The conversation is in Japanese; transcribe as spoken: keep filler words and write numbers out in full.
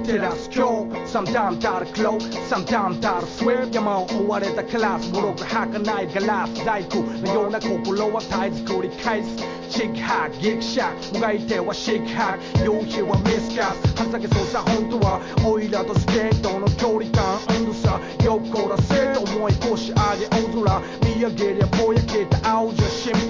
照らす今日 Sometimes that'll glow Sometimes that'll swear 山を追われたカラスもろく儚いガラス細工のような心は絶えず繰り返すチックハックギクシャックもがいてはシックハック夕日はミスカス半酒操作本当はオイラとスケートの距離感温度差よっこらせと思い腰上げ大空見上げりゃぼやけた青じゃ心